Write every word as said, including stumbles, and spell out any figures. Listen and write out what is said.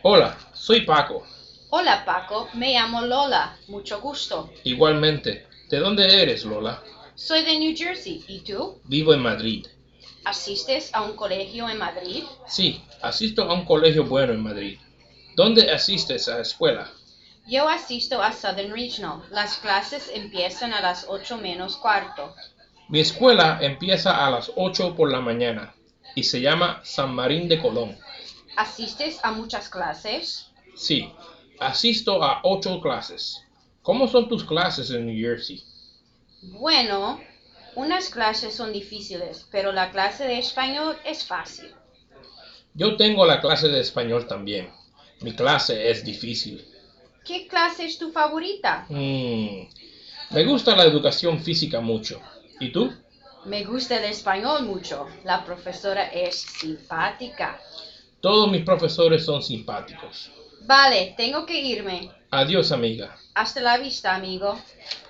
Hola, soy Paco. Hola Paco, me llamo Lola, mucho gusto. Igualmente. ¿De dónde eres, Lola? Soy de New Jersey, ¿y tú? Vivo en Madrid. ¿Asistes a un colegio en Madrid? Sí, asisto a un colegio bueno en Madrid. ¿Dónde asistes a la escuela? Yo asisto a Southern Regional. Las clases empiezan a las ocho menos cuarto. Mi escuela empieza a las ocho por la mañana y se llama San Marín de Colón. ¿Asistes a muchas clases? Sí, asisto a ocho clases. ¿Cómo son tus clases en New Jersey? Bueno, unas clases son difíciles, pero la clase de español es fácil. Yo tengo la clase de español también. Mi clase es difícil. ¿Qué clase es tu favorita? Mm, me gusta la educación física mucho. ¿Y tú? Me gusta el español mucho. La profesora es simpática. Todos mis profesores son simpáticos. Vale, tengo que irme. Adiós, amiga. Hasta la vista, amigo.